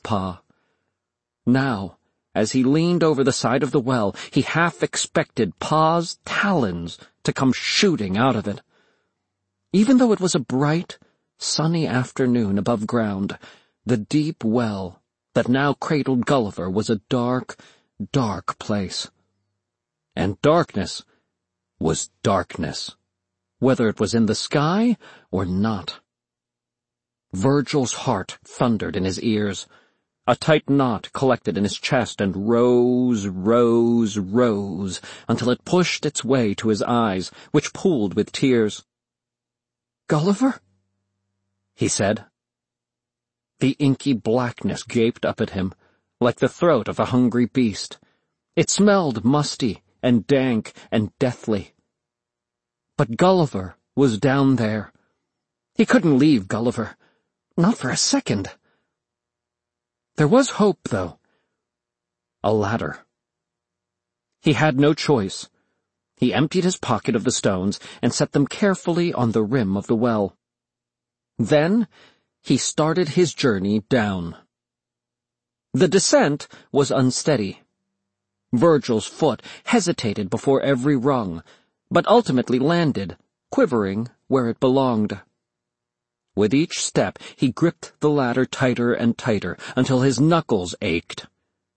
Pa. Now, as he leaned over the side of the well, he half expected Pa's talons to come shooting out of it. Even though it was a bright, sunny afternoon above ground, the deep well that now cradled Gulliver was a dark, dark place. And darkness was darkness, whether it was in the sky or not. Virgil's heart thundered in his ears. A tight knot collected in his chest and rose, rose, rose, until it pushed its way to his eyes, which pooled with tears. "Gulliver?" he said. The inky blackness gaped up at him, like the throat of a hungry beast. It smelled musty and dank and deathly. But Gulliver was down there. He couldn't leave Gulliver. Not for a second. There was hope, though. A ladder. He had no choice. He emptied his pocket of the stones and set them carefully on the rim of the well. Then he started his journey down. The descent was unsteady. Virgil's foot hesitated before every rung, but ultimately landed, quivering where it belonged. With each step, he gripped the ladder tighter and tighter, until his knuckles ached.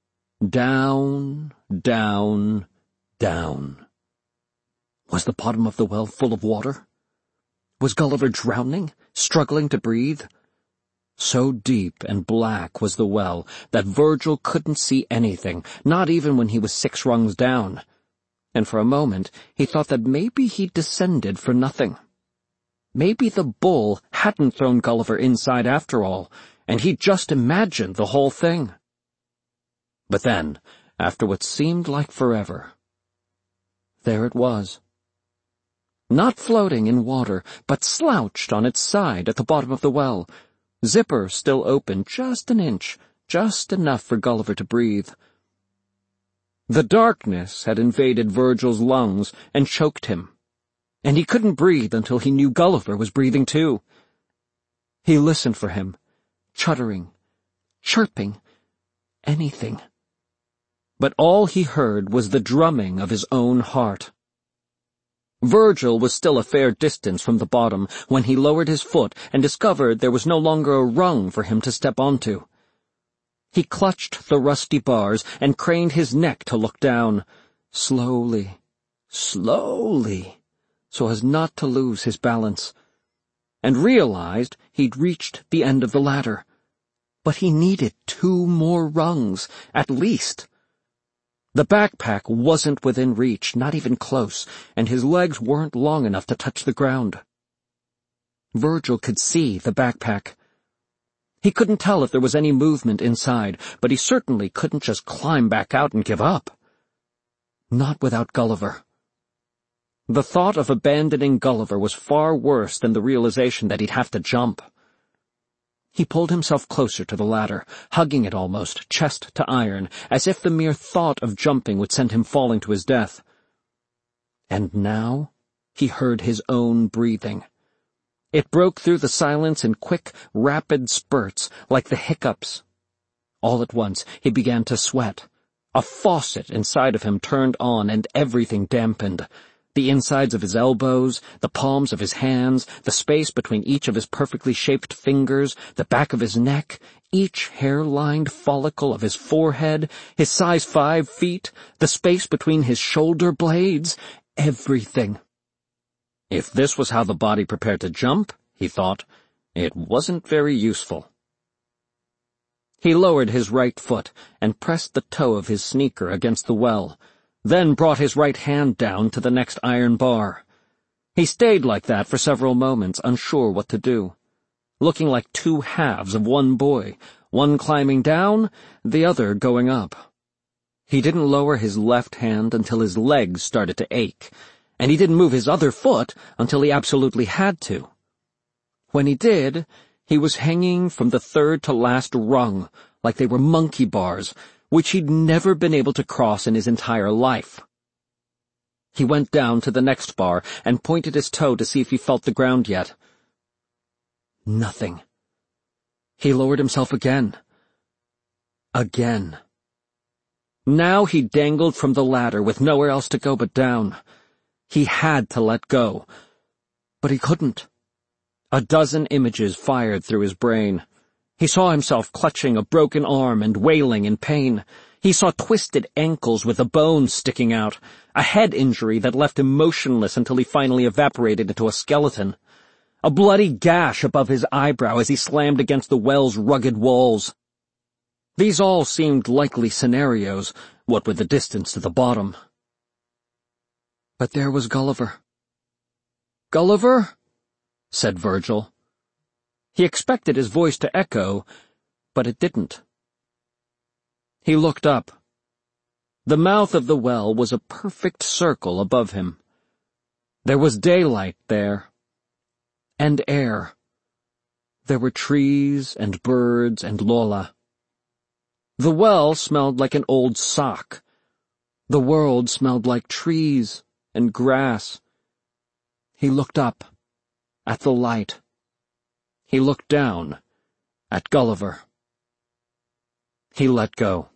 Down, down, down. Was the bottom of the well full of water? Was Gulliver drowning, struggling to breathe? So deep and black was the well that Virgil couldn't see anything, not even when he was 6 rungs down. And for a moment he thought that maybe he'd descended for nothing. Maybe the bull hadn't thrown Gulliver inside after all, and he'd just imagined the whole thing. But then, after what seemed like forever, there it was. Not floating in water, but slouched on its side at the bottom of the well, zipper still open just an inch, just enough for Gulliver to breathe. The darkness had invaded Virgil's lungs and choked him, and he couldn't breathe until he knew Gulliver was breathing too. He listened for him, chuttering, chirping, anything. But all he heard was the drumming of his own heart. Virgil was still a fair distance from the bottom when he lowered his foot and discovered there was no longer a rung for him to step onto. He clutched the rusty bars and craned his neck to look down, slowly, slowly, so as not to lose his balance, and realized he'd reached the end of the ladder. But he needed 2 more rungs, at least. The backpack wasn't within reach, not even close, and his legs weren't long enough to touch the ground. Virgil could see the backpack. He couldn't tell if there was any movement inside, but he certainly couldn't just climb back out and give up. Not without Gulliver. The thought of abandoning Gulliver was far worse than the realization that he'd have to jump. He pulled himself closer to the ladder, hugging it almost, chest to iron, as if the mere thought of jumping would send him falling to his death. And now he heard his own breathing. It broke through the silence in quick, rapid spurts, like the hiccups. All at once he began to sweat. A faucet inside of him turned on and everything dampened. The insides of his elbows, the palms of his hands, the space between each of his perfectly shaped fingers, the back of his neck, each hair-lined follicle of his forehead, his size 5 feet, the space between his shoulder blades, everything. If this was how the body prepared to jump, he thought, it wasn't very useful. He lowered his right foot and pressed the toe of his sneaker against the well, then brought his right hand down to the next iron bar. He stayed like that for several moments, unsure what to do, looking like 2 halves of one boy, one climbing down, the other going up. He didn't lower his left hand until his legs started to ache, and he didn't move his other foot until he absolutely had to. When he did, he was hanging from the 3rd to last rung, like they were monkey bars, which he'd never been able to cross in his entire life. He went down to the next bar and pointed his toe to see if he felt the ground yet. Nothing. He lowered himself again. Again. Now he dangled from the ladder with nowhere else to go but down. He had to let go. But he couldn't. A dozen images fired through his brain. He saw himself clutching a broken arm and wailing in pain. He saw twisted ankles with a bone sticking out, a head injury that left him motionless until he finally evaporated into a skeleton, a bloody gash above his eyebrow as he slammed against the well's rugged walls. These all seemed likely scenarios, what with the distance to the bottom. But there was Gulliver. "Gulliver?" said Virgil. He expected his voice to echo, but it didn't. He looked up. The mouth of the well was a perfect circle above him. There was daylight there. And air. There were trees and birds and Lola. The well smelled like an old sock. The world smelled like trees and grass. He looked up, at the light. He looked down, at Gulliver. He let go.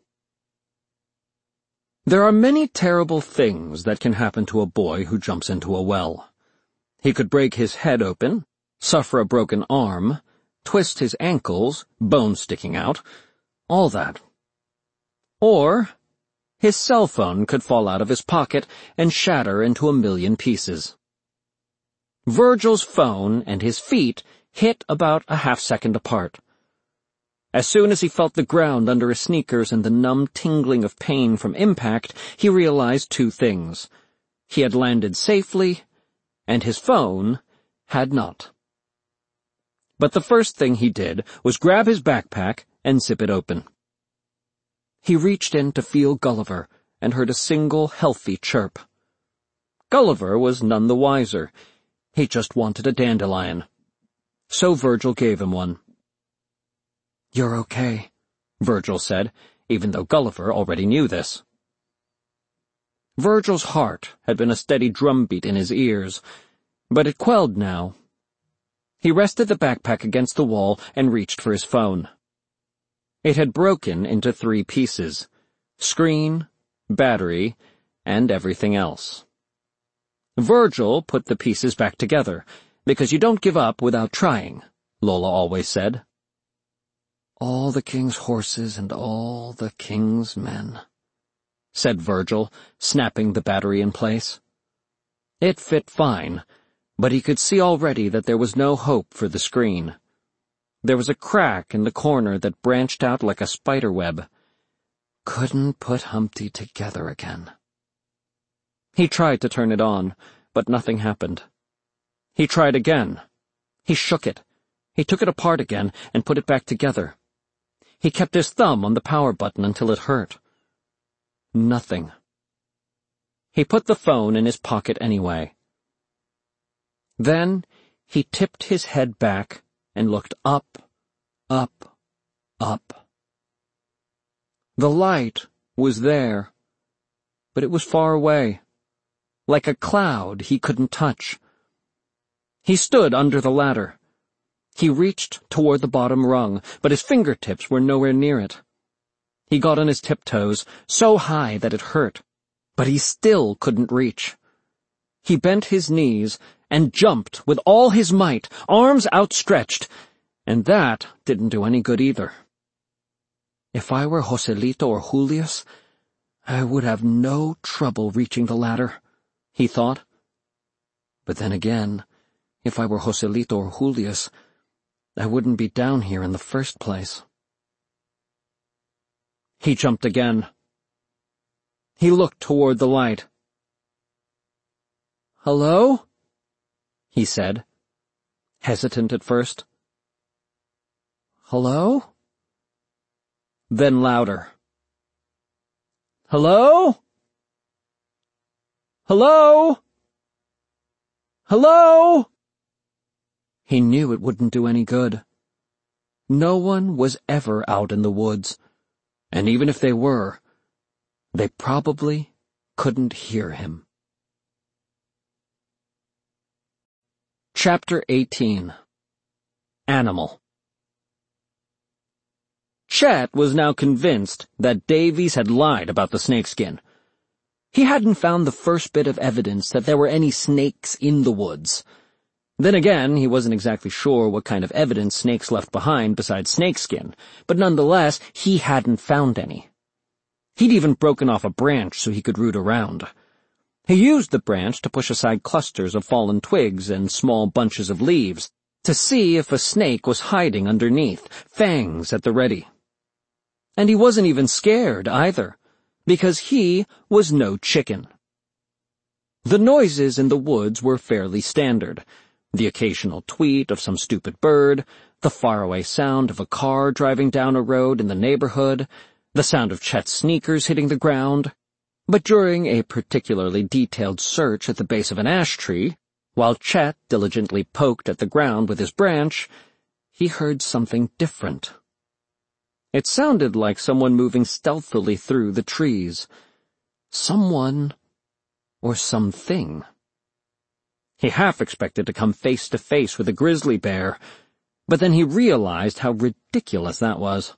There are many terrible things that can happen to a boy who jumps into a well. He could break his head open, suffer a broken arm, twist his ankles, bones sticking out, all that. Or his cell phone could fall out of his pocket and shatter into a million pieces. Virgil's phone and his feet hit about a half-second apart. As soon as he felt the ground under his sneakers and the numb tingling of pain from impact, he realized two things. He had landed safely, and his phone had not. But the first thing he did was grab his backpack and zip it open. He reached in to feel Gulliver and heard a single healthy chirp. Gulliver was none the wiser. He just wanted a dandelion. So Virgil gave him one. "You're okay," Virgil said, even though Gulliver already knew this. Virgil's heart had been a steady drumbeat in his ears, but it quelled now. He rested the backpack against the wall and reached for his phone. It had broken into 3 pieces: screen, battery, and everything else. Virgil put the pieces back together, because you don't give up without trying, Lola always said. "All the king's horses and all the king's men," said Virgil, snapping the battery in place. It fit fine, but he could see already that there was no hope for the screen. There was a crack in the corner that branched out like a spider web. Couldn't put Humpty together again. He tried to turn it on, but nothing happened. He tried again. He shook it. He took it apart again and put it back together. He kept his thumb on the power button until it hurt. Nothing. He put the phone in his pocket anyway. Then he tipped his head back and looked up, up, up. The light was there, but it was far away, like a cloud he couldn't touch. He stood under the ladder. He reached toward the bottom rung, but his fingertips were nowhere near it. He got on his tiptoes, so high that it hurt, but he still couldn't reach. He bent his knees and jumped with all his might, arms outstretched, and that didn't do any good either. If I were Joselito or Julius, I would have no trouble reaching the ladder, he thought. But then again, if I were Joselito or Julius, I wouldn't be down here in the first place. He jumped again. He looked toward the light. "Hello?" he said, hesitant at first. "Hello?" Then louder. "Hello? Hello? Hello?" He knew it wouldn't do any good. No one was ever out in the woods, and even if they were, they probably couldn't hear him. Chapter 18. Animal. Chet was now convinced that Davies had lied about the snakeskin. He hadn't found the first bit of evidence that there were any snakes in the woods. Then again, he wasn't exactly sure what kind of evidence snakes left behind besides snakeskin, but nonetheless, he hadn't found any. He'd even broken off a branch so he could root around. He used the branch to push aside clusters of fallen twigs and small bunches of leaves to see if a snake was hiding underneath, fangs at the ready. And he wasn't even scared either, because he was no chicken. The noises in the woods were fairly standard. The occasional tweet of some stupid bird, the faraway sound of a car driving down a road in the neighborhood, the sound of Chet's sneakers hitting the ground. But during a particularly detailed search at the base of an ash tree, while Chet diligently poked at the ground with his branch, he heard something different. It sounded like someone moving stealthily through the trees. Someone or something. He half expected to come face to face with a grizzly bear, but then he realized how ridiculous that was.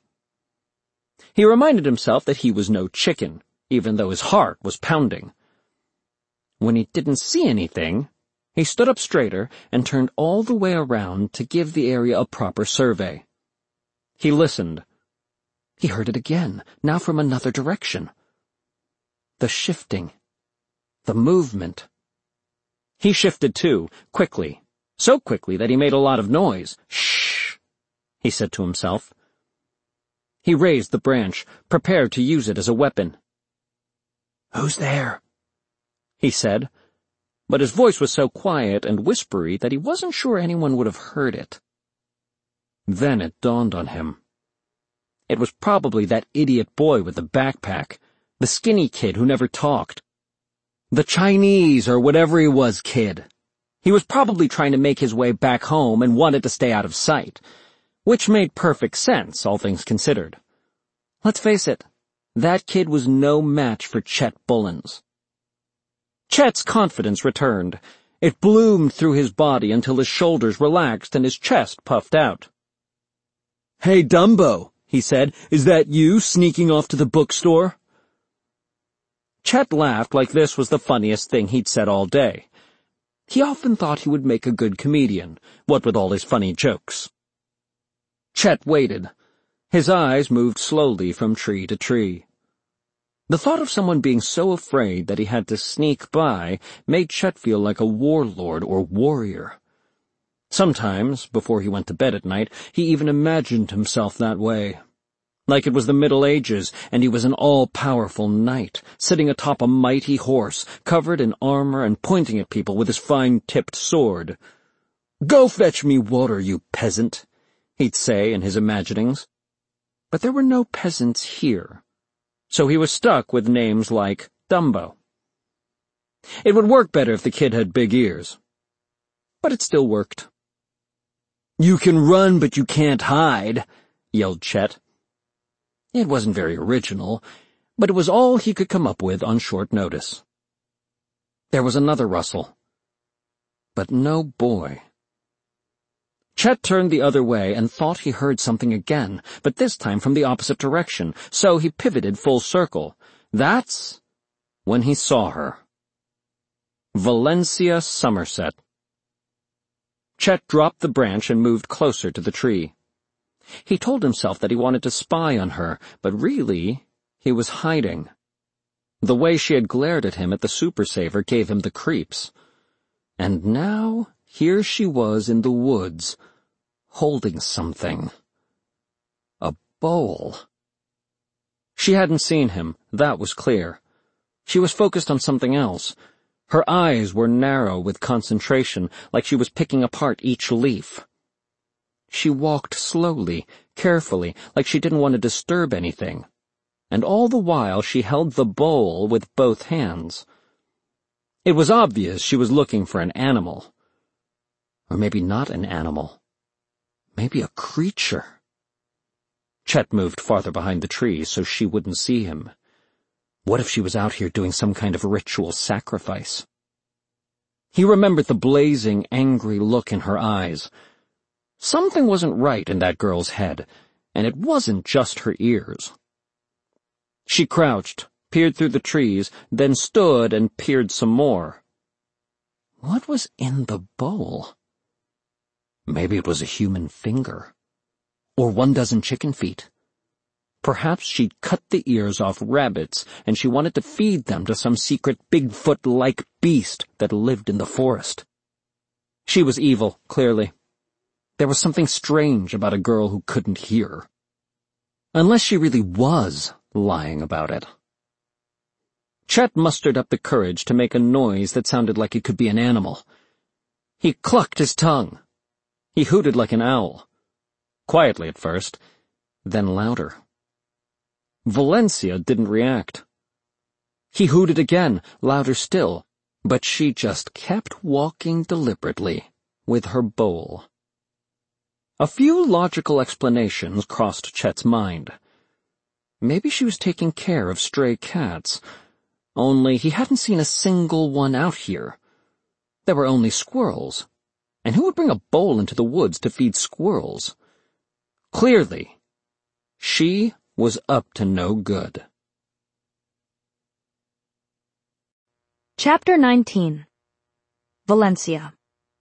He reminded himself that he was no chicken, even though his heart was pounding. When he didn't see anything, he stood up straighter and turned all the way around to give the area a proper survey. He listened. He heard it again, now from another direction. The shifting. The movement. He shifted too, quickly. So quickly that he made a lot of noise. "Shh," he said to himself. He raised the branch, prepared to use it as a weapon. "Who's there?" he said, but his voice was so quiet and whispery that he wasn't sure anyone would have heard it. Then it dawned on him. It was probably that idiot boy with the backpack, the skinny kid who never talked. The Chinese or whatever he was kid. He was probably trying to make his way back home and wanted to stay out of sight, which made perfect sense, all things considered. Let's face it, that kid was no match for Chet Bullens. Chet's confidence returned. It bloomed through his body until his shoulders relaxed and his chest puffed out. "Hey, Dumbo," he said, "is that you sneaking off to the bookstore?" Chet laughed like this was the funniest thing he'd said all day. He often thought he would make a good comedian, what with all his funny jokes. Chet waited. His eyes moved slowly from tree to tree. The thought of someone being so afraid that he had to sneak by made Chet feel like a warlord or warrior. Sometimes, before he went to bed at night, he even imagined himself that way. Like it was the Middle Ages, and he was an all-powerful knight, sitting atop a mighty horse, covered in armor and pointing at people with his fine-tipped sword. "Go fetch me water, you peasant," he'd say in his imaginings. But there were no peasants here, so he was stuck with names like Dumbo. It would work better if the kid had big ears. But it still worked. "You can run, but you can't hide," yelled Chet. It wasn't very original, but it was all he could come up with on short notice. There was another rustle. But no boy. Chet turned the other way and thought he heard something again, but this time from the opposite direction, so he pivoted full circle. That's when he saw her. Valencia Somerset. Chet dropped the branch and moved closer to the tree. He told himself that he wanted to spy on her, but really, he was hiding. The way she had glared at him at the Super Saver gave him the creeps. And now, here she was in the woods, holding something. A bowl. She hadn't seen him, that was clear. She was focused on something else. Her eyes were narrow with concentration, like she was picking apart each leaf. She walked slowly, carefully, like she didn't want to disturb anything. And all the while she held the bowl with both hands. It was obvious she was looking for an animal. Or maybe not an animal. Maybe a creature. Chet moved farther behind the trees so she wouldn't see him. What if she was out here doing some kind of ritual sacrifice? He remembered the blazing, angry look in her eyes. Something wasn't right in that girl's head, and it wasn't just her ears. She crouched, peered through the trees, then stood and peered some more. What was in the bowl? Maybe it was a human finger. Or 12 chicken feet. Perhaps she'd cut the ears off rabbits, and she wanted to feed them to some secret Bigfoot-like beast that lived in the forest. She was evil, clearly. There was something strange about a girl who couldn't hear. Unless she really was lying about it. Chet mustered up the courage to make a noise that sounded like it could be an animal. He clucked his tongue. He hooted like an owl. Quietly at first, then louder. Valencia didn't react. He hooted again, louder still, but she just kept walking deliberately with her bowl. A few logical explanations crossed Chet's mind. Maybe she was taking care of stray cats, only he hadn't seen a single one out here. There were only squirrels, and who would bring a bowl into the woods to feed squirrels? Clearly, she was up to no good. Chapter 19. Valencia.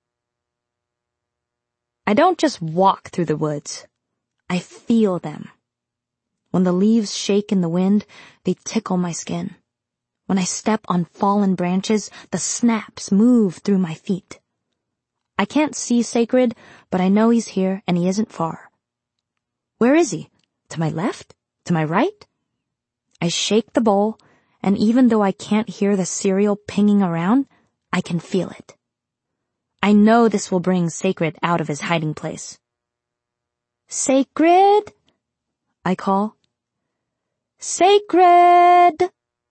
I don't just walk through the woods. I feel them. When the leaves shake in the wind, they tickle my skin. When I step on fallen branches, the snaps move through my feet. I can't see Sacred, but I know he's here and he isn't far. Where is he? To my left? To my right? I shake the bowl, and even though I can't hear the cereal pinging around, I can feel it. I know this will bring Sacred out of his hiding place. Sacred? I call. Sacred!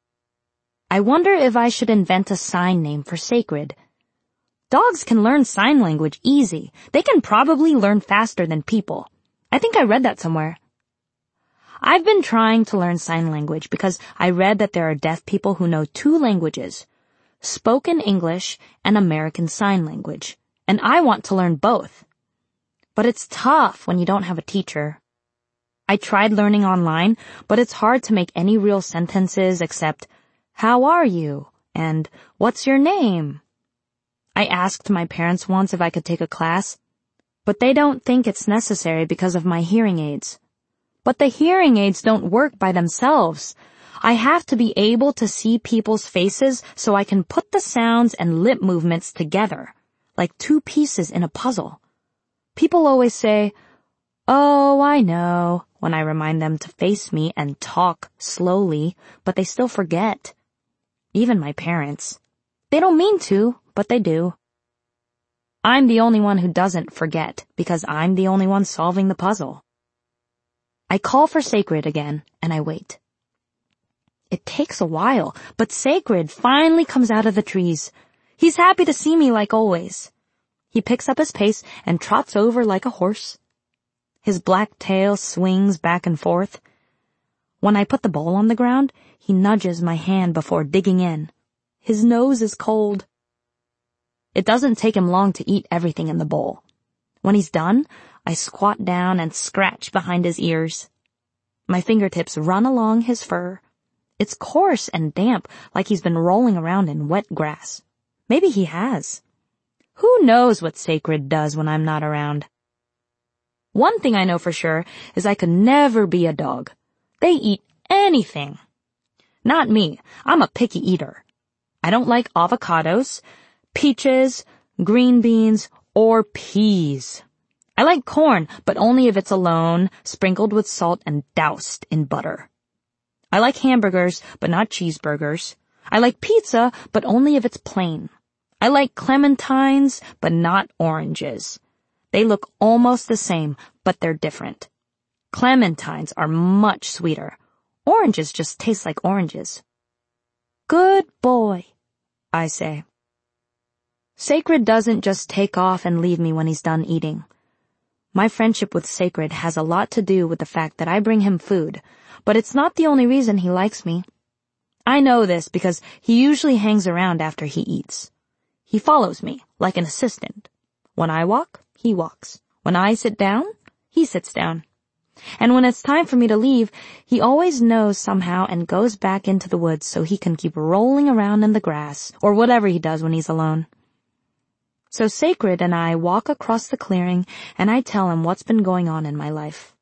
I wonder if I should invent a sign name for Sacred. Dogs can learn sign language easy. They can probably learn faster than people. I think I read that somewhere. I've been trying to learn sign language because I read that there are deaf people who know 2 languages, spoken English and American Sign Language, and I want to learn both. But it's tough when you don't have a teacher. I tried learning online, but it's hard to make any real sentences except, "How are you?" and "What's your name?" I asked my parents once if I could take a class, but they don't think it's necessary because of my hearing aids. But the hearing aids don't work by themselves. I have to be able to see people's faces so I can put the sounds and lip movements together, like 2 pieces in a puzzle. People always say, "Oh, I know," when I remind them to face me and talk slowly, but they still forget. Even my parents. They don't mean to, but they do. I'm the only one who doesn't forget because I'm the only one solving the puzzle. I call for Sacred again, and I wait. It takes a while, but Sacred finally comes out of the trees. He's happy to see me like always. He picks up his pace and trots over like a horse. His black tail swings back and forth. When I put the bowl on the ground, he nudges my hand before digging in. His nose is cold. It doesn't take him long to eat everything in the bowl. When he's done, I squat down and scratch behind his ears. My fingertips run along his fur. It's coarse and damp, like he's been rolling around in wet grass. Maybe he has. Who knows what Sacred does when I'm not around? One thing I know for sure is I could never be a dog. They eat anything. Not me. I'm a picky eater. I don't like avocados, peaches, green beans, or peas. I like corn, but only if it's alone, sprinkled with salt and doused in butter. I like hamburgers, but not cheeseburgers. I like pizza, but only if it's plain. I like clementines, but not oranges. They look almost the same, but they're different. Clementines are much sweeter. Oranges just taste like oranges. Good boy, I say. Sacred doesn't just take off and leave me when he's done eating. My friendship with Sacred has a lot to do with the fact that I bring him food, but it's not the only reason he likes me. I know this because he usually hangs around after he eats. He follows me, like an assistant. When I walk, he walks. When I sit down, he sits down. And when it's time for me to leave, he always knows somehow and goes back into the woods so he can keep rolling around in the grass, or whatever he does when he's alone. So Sacred and I walk across the clearing, and I tell him what's been going on in my life.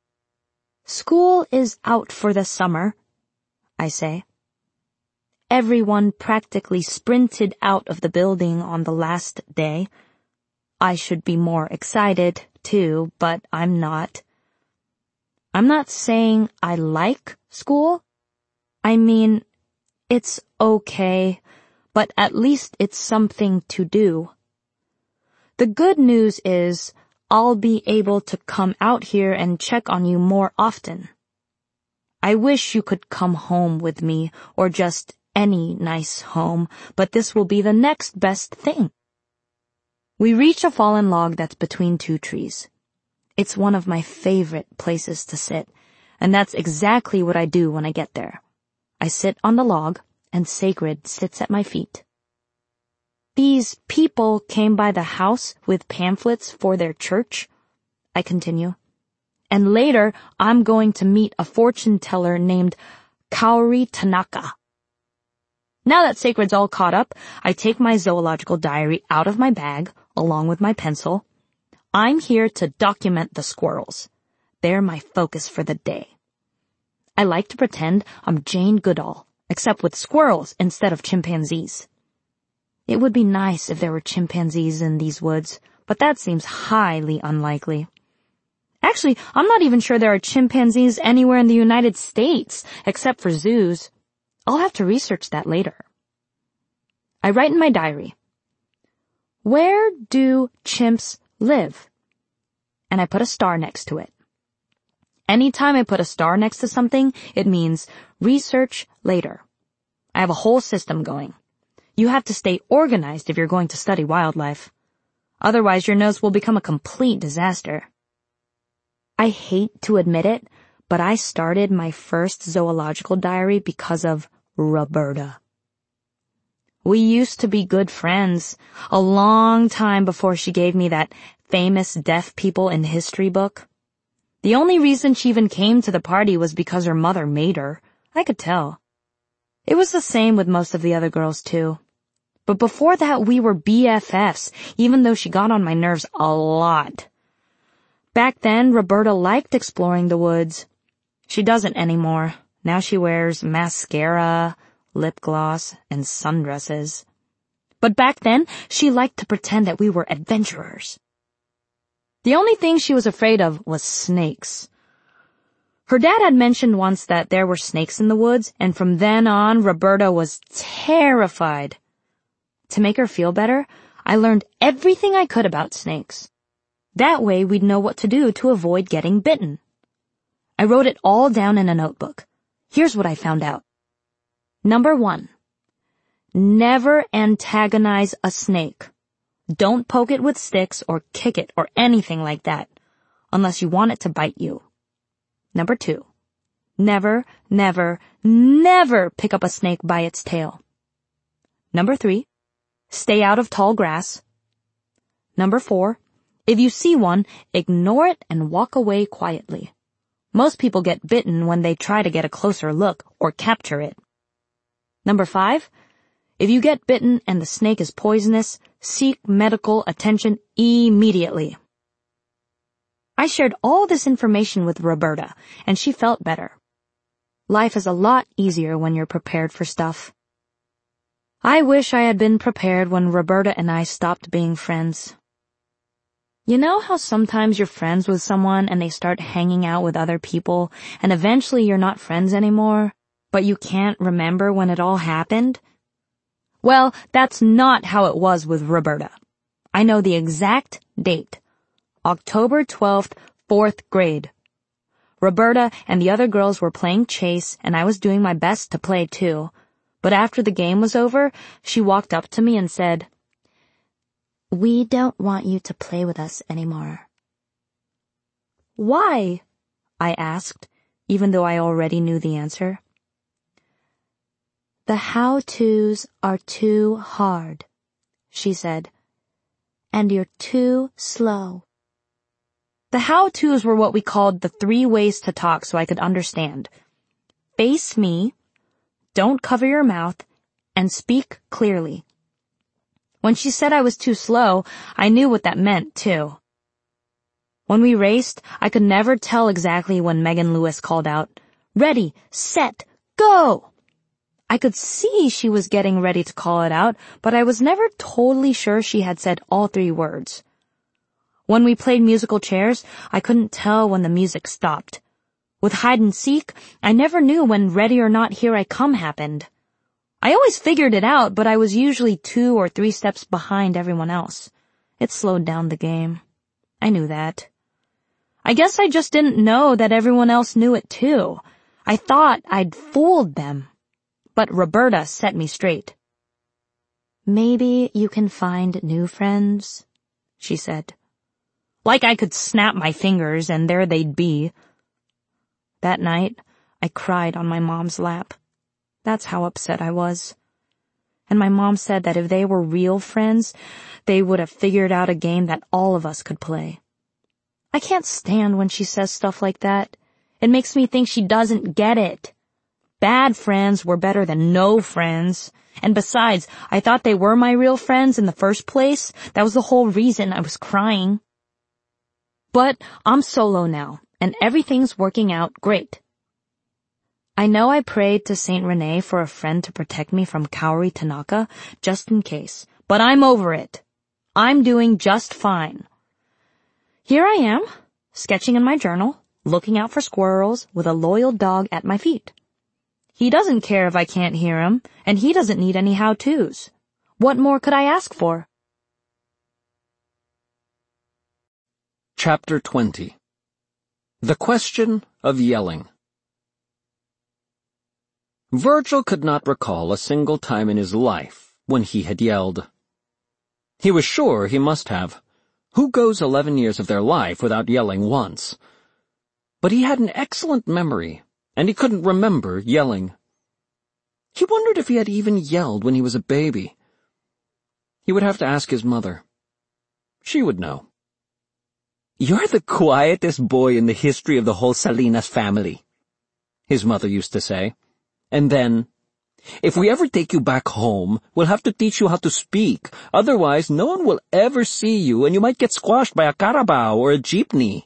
School is out for the summer, I say. Everyone practically sprinted out of the building on the last day. I should be more excited, too, but I'm not. I'm not saying I like school. I mean, it's okay, but at least it's something to do. The good news is I'll be able to come out here and check on you more often. I wish you could come home with me, or just any nice home, but this will be the next best thing. We reach a fallen log that's between two trees. It's one of my favorite places to sit, and that's exactly what I do when I get there. I sit on the log, and Sacred sits at my feet. These people came by the house with pamphlets for their church, I continue. And later, I'm going to meet a fortune teller named Kaori Tanaka. Now that Sacred's all caught up, I take my zoological diary out of my bag, along with my pencil. I'm here to document the squirrels. They're my focus for the day. I like to pretend I'm Jane Goodall, except with squirrels instead of chimpanzees. It would be nice if there were chimpanzees in these woods, but that seems highly unlikely. Actually, I'm not even sure there are chimpanzees anywhere in the United States, except for zoos. I'll have to research that later. I write in my diary, "Where do chimps live?" And I put a star next to it. Anytime I put a star next to something, it means research later. I have a whole system going. You have to stay organized if you're going to study wildlife. Otherwise, your notes will become a complete disaster. I hate to admit it, but I started my first zoological diary because of Roberta. We used to be good friends, a long time before she gave me that famous deaf people in history book. The only reason she even came to the party was because her mother made her. I could tell. It was the same with most of the other girls, too. But before that, we were BFFs, even though she got on my nerves a lot. Back then, Roberta liked exploring the woods. She doesn't anymore. Now she wears mascara, lip gloss, and sundresses. But back then, she liked to pretend that we were adventurers. The only thing she was afraid of was snakes. Her dad had mentioned once that there were snakes in the woods, and from then on, Roberta was terrified. To make her feel better, I learned everything I could about snakes. That way, we'd know what to do to avoid getting bitten. I wrote it all down in a notebook. Here's what I found out. Number 1. Never antagonize a snake. Don't poke it with sticks or kick it or anything like that, unless you want it to bite you. Number 2. Never, never, never pick up a snake by its tail. Number 3. Stay out of tall grass. Number 4. If you see one, ignore it and walk away quietly. Most people get bitten when they try to get a closer look or capture it. Number 5. If you get bitten and the snake is poisonous, seek medical attention immediately. I shared all this information with Roberta, and she felt better. Life is a lot easier when you're prepared for stuff. I wish I had been prepared when Roberta and I stopped being friends. You know how sometimes you're friends with someone and they start hanging out with other people, and eventually you're not friends anymore, but you can't remember when it all happened? Well, that's not how it was with Roberta. I know the exact date. October 12th, 4th grade. Roberta and the other girls were playing chase, and I was doing my best to play too. But after the game was over, she walked up to me and said, "We don't want you to play with us anymore." "Why?" I asked, even though I already knew the answer. "The how-tos are too hard," she said, "and you're too slow." The how-tos were what we called the 3 ways to talk so I could understand. Face me, don't cover your mouth, and speak clearly. When she said I was too slow, I knew what that meant, too. When we raced, I could never tell exactly when Megan Lewis called out, "Ready, set, go!" I could see she was getting ready to call it out, but I was never totally sure she had said all 3 words. When we played musical chairs, I couldn't tell when the music stopped. With hide and seek, I never knew when Ready or Not Here I Come happened. I always figured it out, but I was usually 2 or 3 steps behind everyone else. It slowed down the game. I knew that. I guess I just didn't know that everyone else knew it too. I thought I'd fooled them. But Roberta set me straight. "Maybe you can find new friends," she said. Like I could snap my fingers and there they'd be. That night, I cried on my mom's lap. That's how upset I was. And my mom said that if they were real friends, they would have figured out a game that all of us could play. I can't stand when she says stuff like that. It makes me think she doesn't get it. Bad friends were better than no friends. And besides, I thought they were my real friends in the first place. That was the whole reason I was crying. But I'm solo now, and everything's working out great. I know I prayed to Saint Rene for a friend to protect me from Kaori Tanaka, just in case, but I'm over it. I'm doing just fine. Here I am, sketching in my journal, looking out for squirrels with a loyal dog at my feet. He doesn't care if I can't hear him, and he doesn't need any how-tos. What more could I ask for? Chapter 20. The Question of Yelling. Virgil could not recall a single time in his life when he had yelled. He was sure he must have. Who goes 11 years of their life without yelling once? But he had an excellent memory, and he couldn't remember yelling. He wondered if he had even yelled when he was a baby. He would have to ask his mother. She would know. "You're the quietest boy in the history of the whole Salinas family," his mother used to say. And then, "If we ever take you back home, we'll have to teach you how to speak. Otherwise, no one will ever see you, and you might get squashed by a carabao or a jeepney."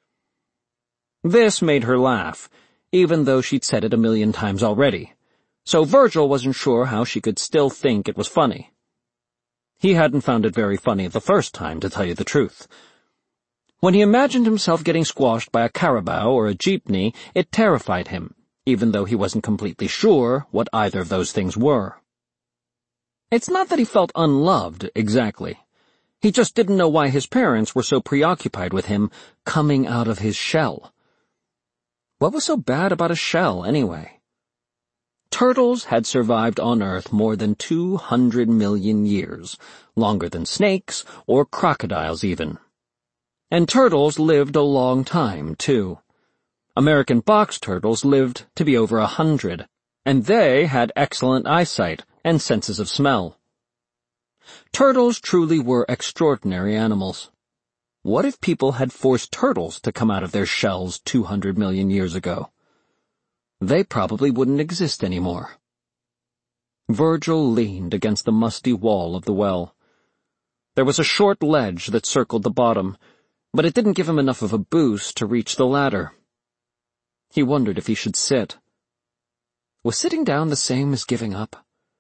This made her laugh, even though she'd said it 1,000,000 times already. So Virgil wasn't sure how she could still think it was funny. He hadn't found it very funny the first time, to tell you the truth. When he imagined himself getting squashed by a carabao or a jeepney, it terrified him, even though he wasn't completely sure what either of those things were. It's not that he felt unloved, exactly. He just didn't know why his parents were so preoccupied with him coming out of his shell. What was so bad about a shell, anyway? Turtles had survived on Earth more than 200 million years, longer than snakes or crocodiles even. And turtles lived a long time, too. American box turtles lived to be over 100, and they had excellent eyesight and senses of smell. Turtles truly were extraordinary animals. What if people had forced turtles to come out of their shells 200 million years ago? They probably wouldn't exist anymore. Virgil leaned against the musty wall of the well. There was a short ledge that circled the bottom, but it didn't give him enough of a boost to reach the ladder. He wondered if he should sit. Was sitting down the same as giving up?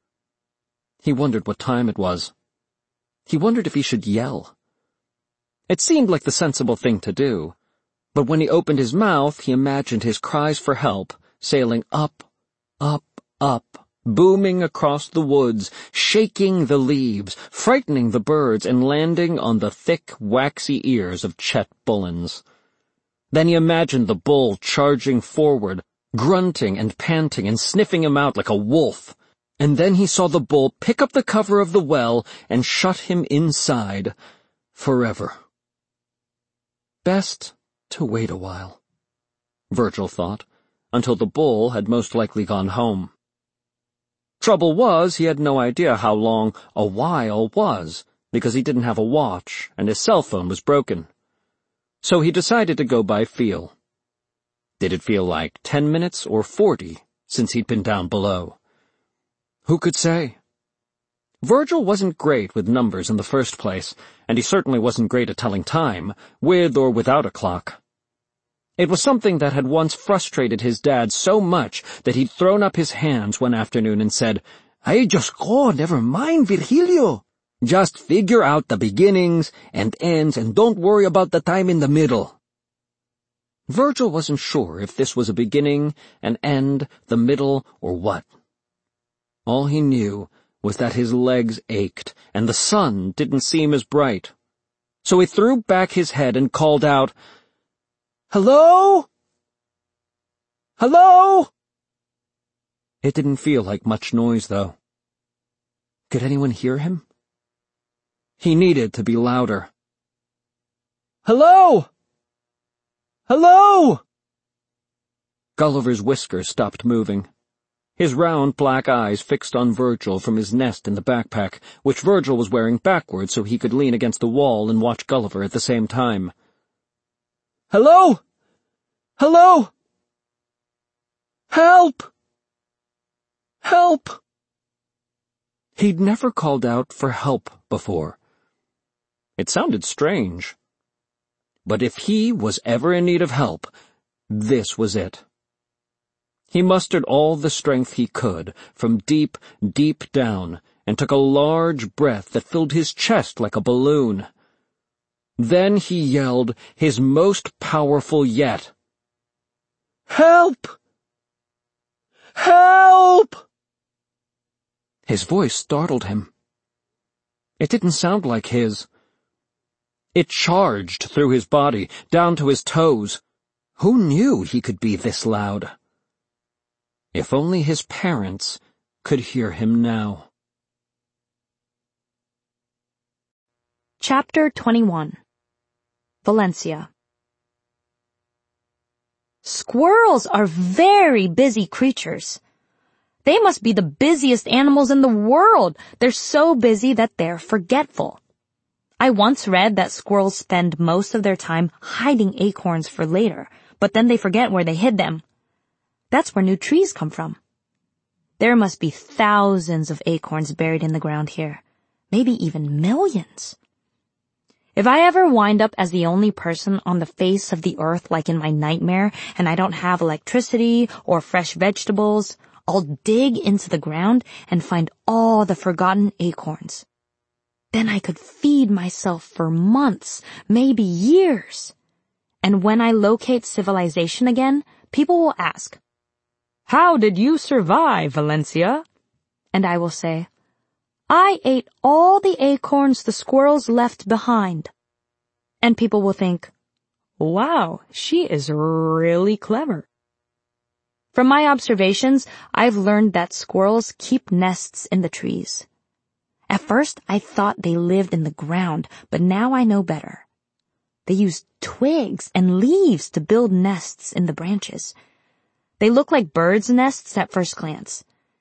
He wondered what time it was. He wondered if he should yell. It seemed like the sensible thing to do, but when he opened his mouth, he imagined his cries for help sailing up, up, up, booming across the woods, shaking the leaves, frightening the birds, and landing on the thick, waxy ears of Chet Bullens. Then he imagined the bull charging forward, grunting and panting and sniffing him out like a wolf. And then he saw the bull pick up the cover of the well and shut him inside forever. Best to wait a while, Virgil thought, until the bull had most likely gone home. Trouble was, he had no idea how long a while was, because he didn't have a watch and his cell phone was broken. So he decided to go by feel. Did it feel like 10 minutes or 40 since he'd been down below? Who could say? Virgil wasn't great with numbers in the first place, and he certainly wasn't great at telling time, with or without a clock. It was something that had once frustrated his dad so much that he'd thrown up his hands one afternoon and said, "Hey, just go, never mind, Virgilio. Just figure out the beginnings and ends and don't worry about the time in the middle." Virgil wasn't sure if this was a beginning, an end, the middle, or what. All he knew was that his legs ached and the sun didn't seem as bright. So he threw back his head and called out, "Hello? Hello?" It didn't feel like much noise, though. Could anyone hear him? He needed to be louder. "Hello? Hello?" Gulliver's whiskers stopped moving. His round black eyes fixed on Virgil from his nest in the backpack, which Virgil was wearing backwards so he could lean against the wall and watch Gulliver at the same time. "Hello? Hello? Help! Help!" He'd never called out for help before. It sounded strange. But if he was ever in need of help, this was it. He mustered all the strength he could from deep, deep down and took a large breath that filled his chest like a balloon. Then he yelled his most powerful yet. "Help! Help!" His voice startled him. It didn't sound like his. It charged through his body, down to his toes. Who knew he could be this loud? If only his parents could hear him now. Chapter 21. Valencia. Squirrels are very busy creatures. They must be the busiest animals in the world. They're so busy that they're forgetful. I once read that squirrels spend most of their time hiding acorns for later, but then they forget where they hid them. That's where new trees come from. There must be thousands of acorns buried in the ground here, maybe even millions. If I ever wind up as the only person on the face of the earth like in my nightmare, and I don't have electricity or fresh vegetables, I'll dig into the ground and find all the forgotten acorns. Then I could feed myself for months, maybe years. And when I locate civilization again, people will ask, "How did you survive, Valencia?" And I will say, "I ate all the acorns the squirrels left behind." And people will think, "Wow, she is really clever." From my observations, I've learned that squirrels keep nests in the trees. At first, I thought they lived in the ground, but now I know better. They use twigs and leaves to build nests in the branches. They look like birds' nests at first glance.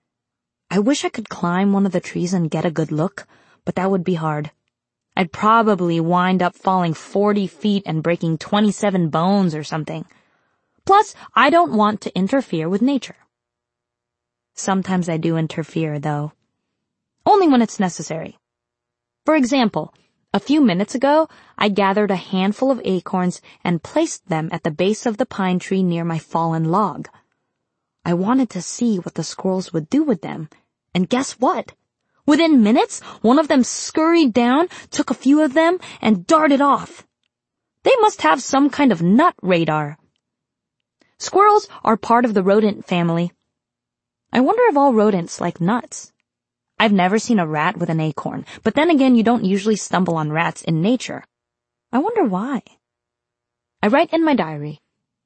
I wish I could climb one of the trees and get a good look, but that would be hard. I'd probably wind up falling 40 feet and breaking 27 bones or something. Plus, I don't want to interfere with nature. Sometimes I do interfere, though. Only when it's necessary. For example, a few minutes ago, I gathered a handful of acorns and placed them at the base of the pine tree near my fallen log. I wanted to see what the squirrels would do with them, and guess what? Within minutes, one of them scurried down, took a few of them, and darted off. They must have some kind of nut radar. Squirrels are part of the rodent family. I wonder if all rodents like nuts. I've never seen a rat with an acorn, but then again, you don't usually stumble on rats in nature. I wonder why. I write in my diary.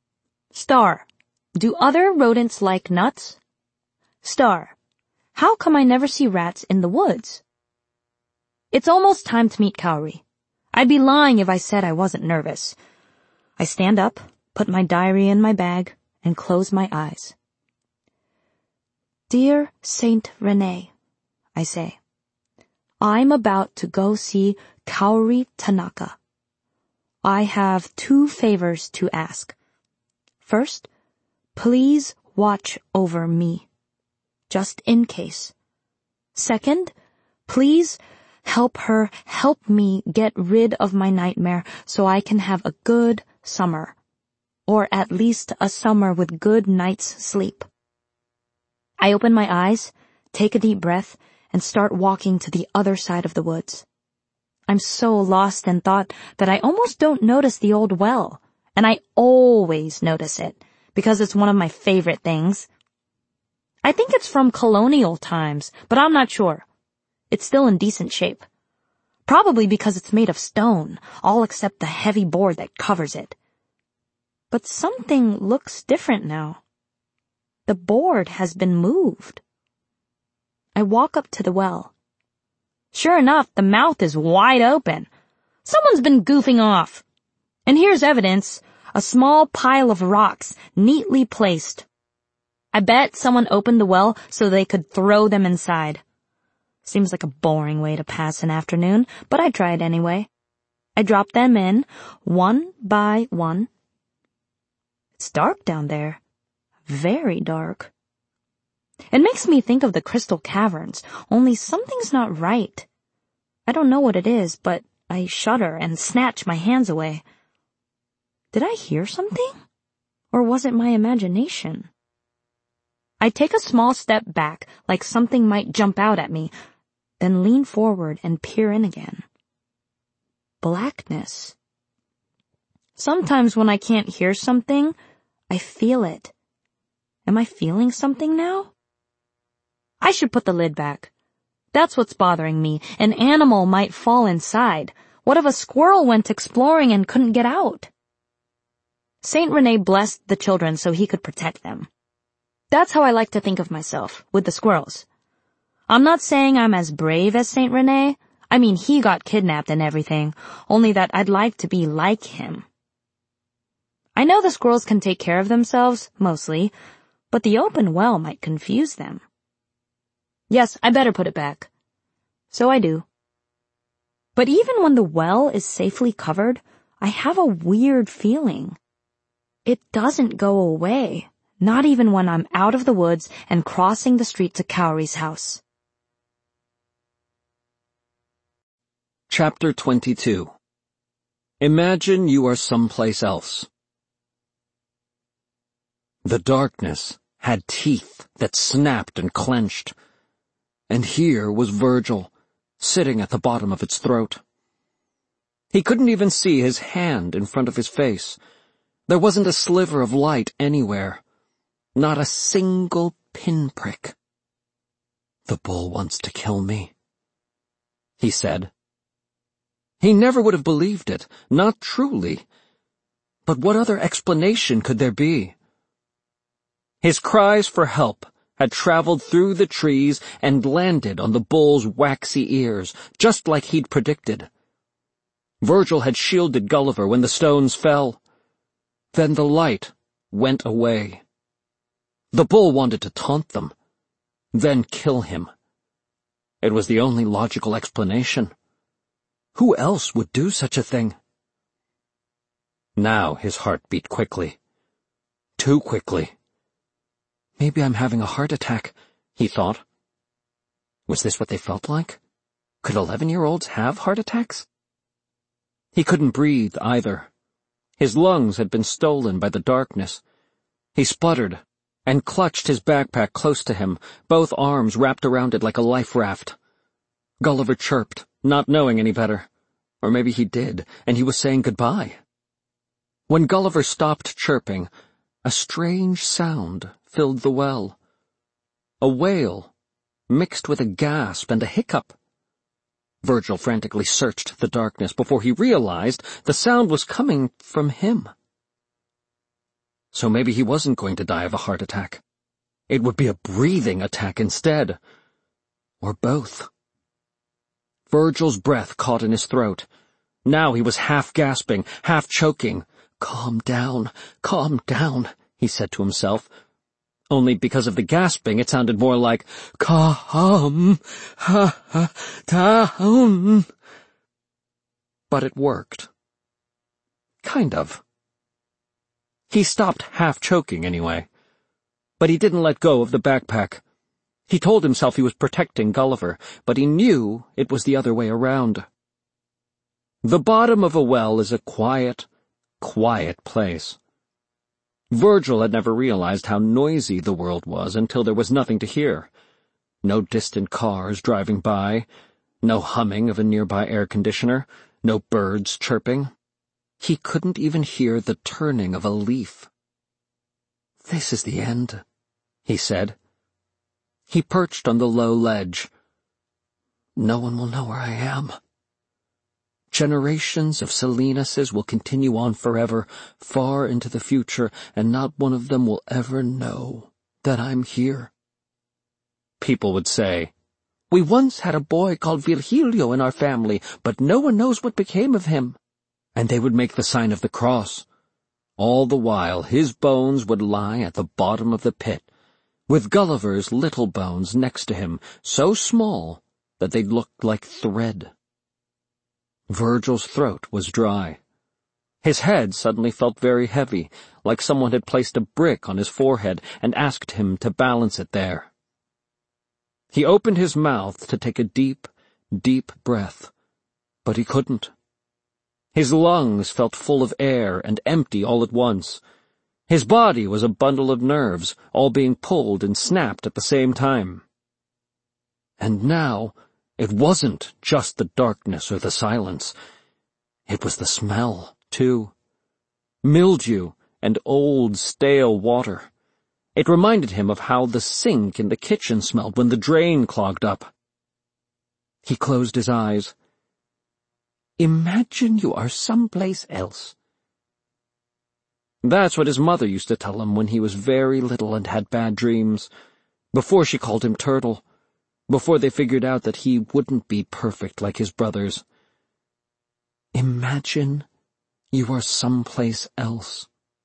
Star. Do other rodents like nuts? Star. How come I never see rats in the woods? It's almost time to meet Cowrie. I'd be lying if I said I wasn't nervous. I stand up, put my diary in my bag, and close my eyes. Dear Saint Rene, I say, I'm about to go see Kaori Tanaka. I have 2 favors to ask. First, please watch over me, just in case. Second, please help her help me get rid of my nightmare so I can have a good summer. Or at least a summer with good night's sleep. I open my eyes, take a deep breath, and start walking to the other side of the woods. I'm so lost in thought that I almost don't notice the old well, and I always notice it, because it's one of my favorite things. I think it's from colonial times, but I'm not sure. It's still in decent shape. Probably because it's made of stone, all except the heavy board that covers it. But something looks different now. The board has been moved. I walk up to the well. Sure enough, the mouth is wide open. Someone's been goofing off. And here's evidence, a small pile of rocks neatly placed. I bet someone opened the well so they could throw them inside. Seems like a boring way to pass an afternoon, but I tried anyway. I dropped them in, one by one. It's dark down there. Very dark. It makes me think of the Crystal Caverns, only something's not right. I don't know what it is, but I shudder and snatch my hands away. Did I hear something? Or was it my imagination? I take a small step back, like something might jump out at me, then lean forward and peer in again. Blackness. Sometimes when I can't hear something, I feel it. Am I feeling something now? I should put the lid back. That's what's bothering me. An animal might fall inside. What if a squirrel went exploring and couldn't get out? Saint Rene blessed the children so he could protect them. That's how I like to think of myself, with the squirrels. I'm not saying I'm as brave as Saint Rene. I mean, he got kidnapped and everything, only that I'd like to be like him. I know the squirrels can take care of themselves, mostly, but the open well might confuse them. Yes, I better put it back. So I do. But even when the well is safely covered, I have a weird feeling. It doesn't go away, not even when I'm out of the woods and crossing the street to Cowrie's house. Chapter 22. Imagine you are someplace else. The darkness had teeth that snapped and clenched, and here was Virgil, sitting at the bottom of its throat. He couldn't even see his hand in front of his face. There wasn't a sliver of light anywhere. Not a single pinprick. "The bull wants to kill me," he said. He never would have believed it, not truly. But what other explanation could there be? His cries for help had traveled through the trees and landed on the bull's waxy ears, just like he'd predicted. Virgil had shielded Gulliver when the stones fell. Then the light went away. The bull wanted to taunt them, then kill him. It was the only logical explanation. Who else would do such a thing? Now his heart beat quickly. Too quickly. Maybe I'm having a heart attack, he thought. Was this what they felt like? Could 11-year-olds have heart attacks? He couldn't breathe either. His lungs had been stolen by the darkness. He sputtered and clutched his backpack close to him, both arms wrapped around it like a life raft. Gulliver chirped, not knowing any better. Or maybe he did, and he was saying goodbye. When Gulliver stopped chirping, a strange sound filled the well. A wail, mixed with a gasp and a hiccup. Virgil frantically searched the darkness before he realized the sound was coming from him. So maybe he wasn't going to die of a heart attack. It would be a breathing attack instead. Or both. Virgil's breath caught in his throat. Now he was half gasping, half choking. Calm down, he said to himself. Only because of the gasping it sounded more like, calm down. But it worked. Kind of. He stopped half choking anyway. But he didn't let go of the backpack. He told himself he was protecting Gulliver, but he knew it was the other way around. The bottom of a well is a quiet, quiet place. Virgil had never realized how noisy the world was until there was nothing to hear. No distant cars driving by, no humming of a nearby air conditioner, no birds chirping. He couldn't even hear the turning of a leaf. "This is the end," he said. He perched on the low ledge. "No one will know where I am. Generations of Salinuses will continue on forever, far into the future, and not one of them will ever know that I'm here." People would say, "We once had a boy called Virgilio in our family, but no one knows what became of him." And they would make the sign of the cross. All the while his bones would lie at the bottom of the pit, with Gulliver's little bones next to him, so small that they looked like thread. Virgil's throat was dry. His head suddenly felt very heavy, like someone had placed a brick on his forehead and asked him to balance it there. He opened his mouth to take a deep, deep breath, but he couldn't. His lungs felt full of air and empty all at once. His body was a bundle of nerves, all being pulled and snapped at the same time. And now, it wasn't just the darkness or the silence. It was the smell, too. Mildew and old, stale water. It reminded him of how the sink in the kitchen smelled when the drain clogged up. He closed his eyes. "Imagine you are someplace else." That's what his mother used to tell him when he was very little and had bad dreams, before she called him Turtle, before they figured out that he wouldn't be perfect like his brothers. Imagine you are someplace else.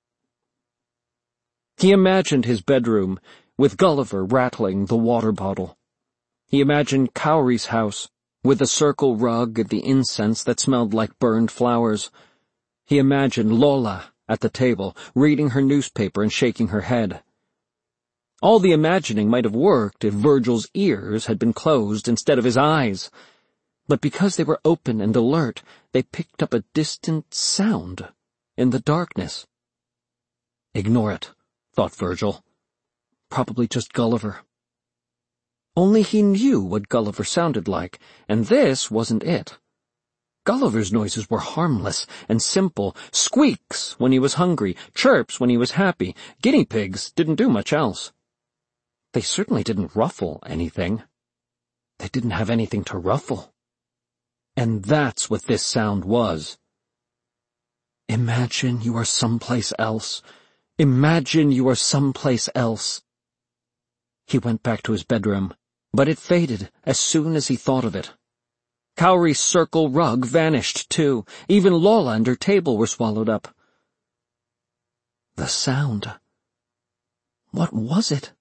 He imagined his bedroom, with Gulliver rattling the water bottle. He imagined Cowrie's house, with the circle rug and the incense that smelled like burned flowers. He imagined Lola at the table, reading her newspaper and shaking her head. All the imagining might have worked if Virgil's ears had been closed instead of his eyes, but because they were open and alert, they picked up a distant sound in the darkness. Ignore it, thought Virgil. Probably just Gulliver. Only he knew what Gulliver sounded like, and this wasn't it. Gulliver's noises were harmless and simple, squeaks when he was hungry, chirps when he was happy. Guinea pigs didn't do much else. They certainly didn't ruffle anything. They didn't have anything to ruffle. And that's what this sound was. Imagine you are someplace else. Imagine you are someplace else. He went back to his bedroom, but it faded as soon as he thought of it. Cowrie's circle rug vanished, too. Even Lola and her table were swallowed up. The sound. What was it?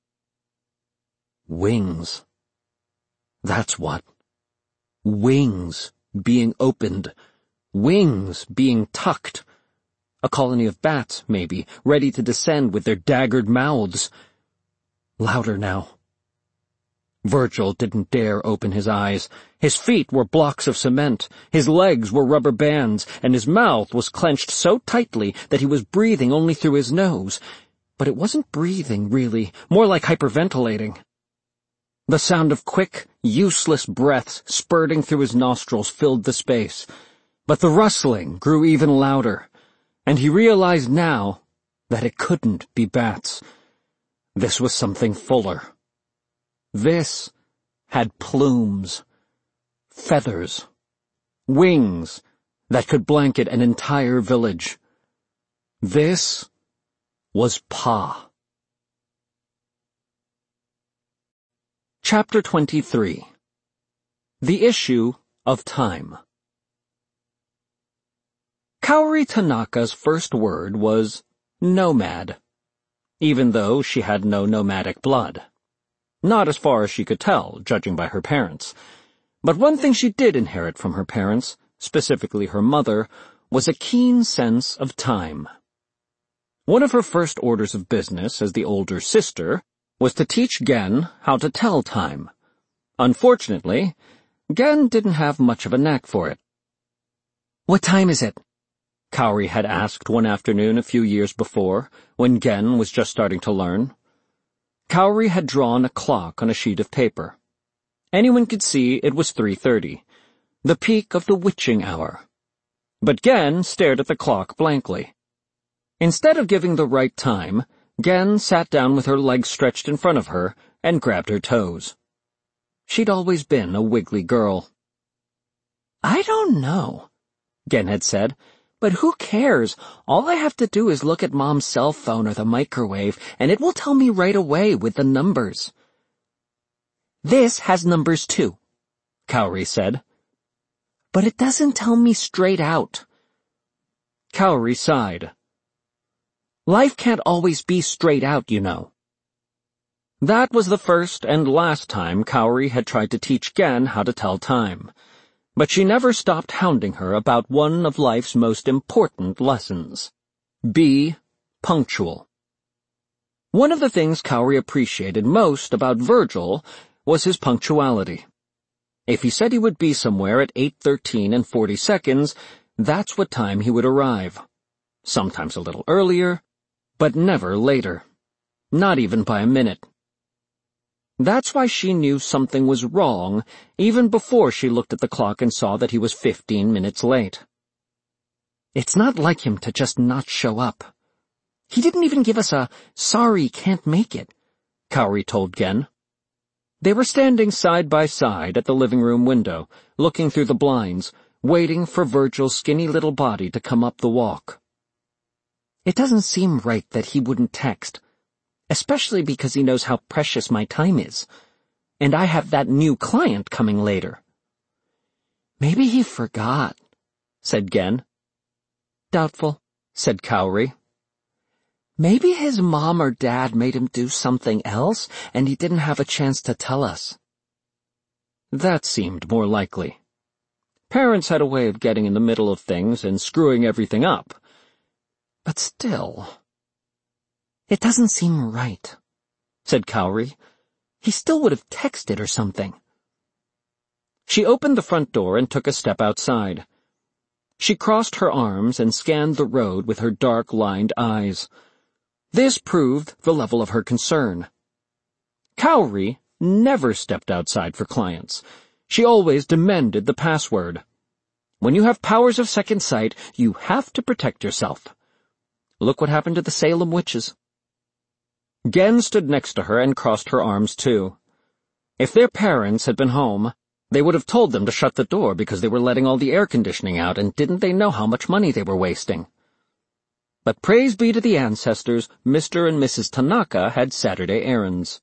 Wings. That's what. Wings being opened. Wings being tucked. A colony of bats, maybe, ready to descend with their daggered mouths. Louder now. Virgil didn't dare open his eyes. His feet were blocks of cement, his legs were rubber bands, and his mouth was clenched so tightly that he was breathing only through his nose. But it wasn't breathing, really, more like hyperventilating. The sound of quick, useless breaths spurting through his nostrils filled the space, but the rustling grew even louder, and he realized now that it couldn't be bats. This was something fuller. This had plumes, feathers, wings that could blanket an entire village. This was Pa. Chapter 23. The Issue of Time. Kaori Tanaka's first word was nomad, even though she had no nomadic blood. Not as far as she could tell, judging by her parents. But one thing she did inherit from her parents, specifically her mother, was a keen sense of time. One of her first orders of business as the older sister was to teach Gen how to tell time. Unfortunately, Gen didn't have much of a knack for it. "What time is it?" Kaori had asked one afternoon a few years before, when Gen was just starting to learn. Kaori had drawn a clock on a sheet of paper. Anyone could see it was 3:30, the peak of the witching hour. But Gen stared at the clock blankly. Instead of giving the right time, Gen sat down with her legs stretched in front of her and grabbed her toes. She'd always been a wiggly girl. "I don't know," Gen had said, "but who cares? All I have to do is look at Mom's cell phone or the microwave, and it will tell me right away with the numbers." "This has numbers too," Kaori said. "But it doesn't tell me straight out." Kaori sighed. "Life can't always be straight out, you know." That was the first and last time Kaori had tried to teach Gen how to tell time, but she never stopped hounding her about one of life's most important lessons. Be punctual. One of the things Kaori appreciated most about Virgil was his punctuality. If he said he would be somewhere at 8:13 and 40 seconds, that's what time he would arrive. Sometimes a little earlier, but never later. Not even by a minute. That's why she knew something was wrong even before she looked at the clock and saw that he was 15 minutes late. "It's not like him to just not show up. He didn't even give us a sorry, can't make it," Kaori told Gen. They were standing side by side at the living room window, looking through the blinds, waiting for Virgil's skinny little body to come up the walk. "It doesn't seem right that he wouldn't text, especially because he knows how precious my time is, and I have that new client coming later." "Maybe he forgot," said Gen. "Doubtful," said Kaori. "Maybe his mom or dad made him do something else, and he didn't have a chance to tell us." That seemed more likely. Parents had a way of getting in the middle of things and screwing everything up. But still... "It doesn't seem right," said Kaori. "He still would have texted or something." She opened the front door and took a step outside. She crossed her arms and scanned the road with her dark-lined eyes. This proved the level of her concern. Kaori never stepped outside for clients. She always demanded the password. When you have powers of second sight, you have to protect yourself. Look what happened to the Salem witches. Gen stood next to her and crossed her arms too. If their parents had been home, they would have told them to shut the door because they were letting all the air conditioning out, and didn't they know how much money they were wasting? But praise be to the ancestors, Mr. and Mrs. Tanaka had Saturday errands.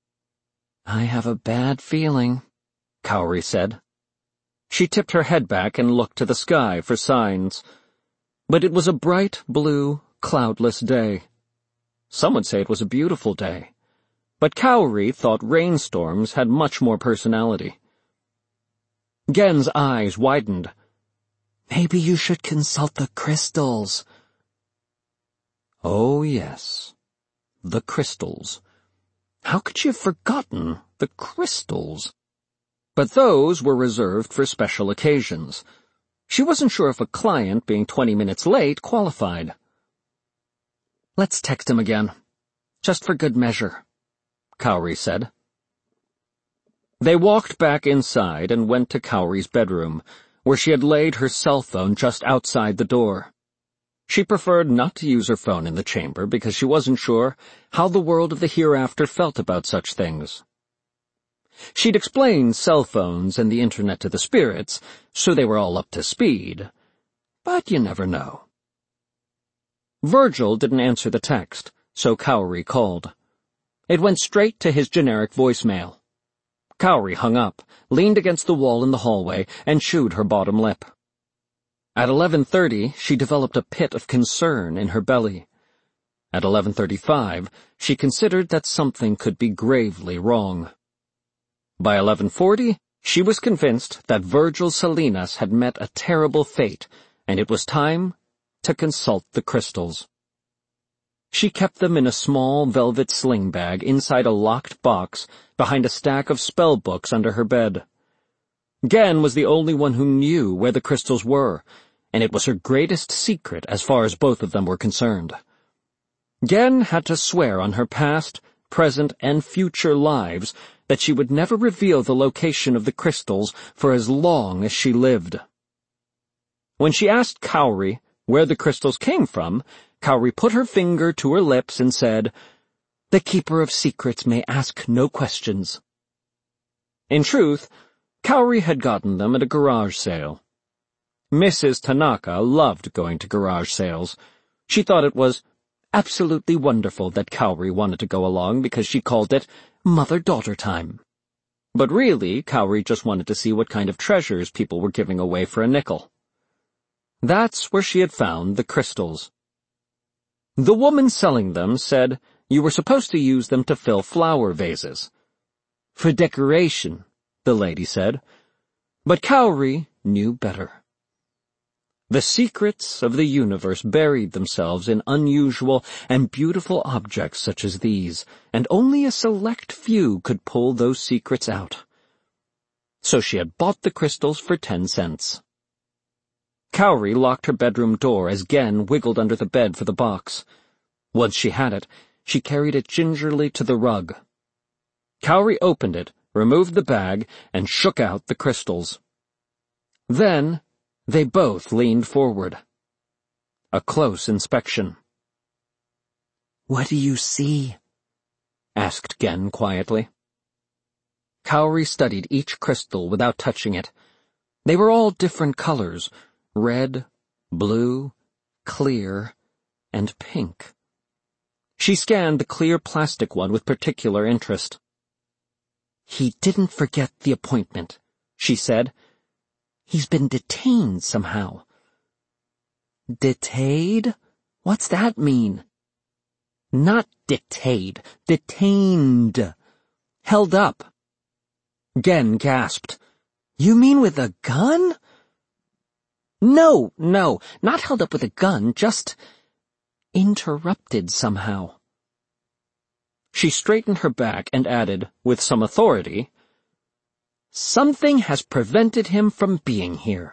"I have a bad feeling," Kaori said. She tipped her head back and looked to the sky for signs. But it was a bright, blue, cloudless day. Some would say it was a beautiful day. But Kaori thought rainstorms had much more personality. Gen's eyes widened. "Maybe you should consult the crystals." Oh, yes. The crystals. How could she have forgotten the crystals? But those were reserved for special occasions. She wasn't sure if a client being 20 minutes late qualified. "Let's text him again. Just for good measure," Kaori said. They walked back inside and went to Kaori's bedroom, where she had laid her cell phone just outside the door. She preferred not to use her phone in the chamber because she wasn't sure how the world of the hereafter felt about such things. She'd explained cell phones and the internet to the spirits, so they were all up to speed. But you never know. Virgil didn't answer the text, so Kaori called. It went straight to his generic voicemail. Kaori hung up, leaned against the wall in the hallway, and chewed her bottom lip. At 11:30, she developed a pit of concern in her belly. At 11:35, she considered that something could be gravely wrong. By 11:40, she was convinced that Virgil Salinas had met a terrible fate and it was time to consult the crystals. She kept them in a small velvet sling bag inside a locked box behind a stack of spell books under her bed. Gen was the only one who knew where the crystals were, and it was her greatest secret as far as both of them were concerned. Gen had to swear on her past, present, and future lives that she would never reveal the location of the crystals for as long as she lived. When she asked Cowrie where the crystals came from, Cowrie put her finger to her lips and said, "The keeper of secrets may ask no questions." In truth, Cowrie had gotten them at a garage sale. Mrs. Tanaka loved going to garage sales. She thought it was absolutely wonderful that Cowrie wanted to go along because she called it mother-daughter time. But really, Cowrie just wanted to see what kind of treasures people were giving away for a nickel. That's where she had found the crystals. The woman selling them said you were supposed to use them to fill flower vases. For decoration, the lady said. But Cowrie knew better. The secrets of the universe buried themselves in unusual and beautiful objects such as these, and only a select few could pull those secrets out. So she had bought the crystals for 10 cents. Cowrie locked her bedroom door as Gen wiggled under the bed for the box. Once she had it, she carried it gingerly to the rug. Cowrie opened it, removed the bag, and shook out the crystals. Then they both leaned forward. A close inspection. "What do you see?" asked Gen quietly. Cowrie studied each crystal without touching it. They were all different colors: red, blue, clear, and pink. She scanned the clear plastic one with particular interest. "He didn't forget the appointment," she said. "He's been detained somehow." "Detained? What's that mean?" "Not detained, detained. Held up." Gen gasped. "You mean with a gun?" No, not held up with a gun, just interrupted somehow." She straightened her back and added, with some authority, "Something has prevented him from being here."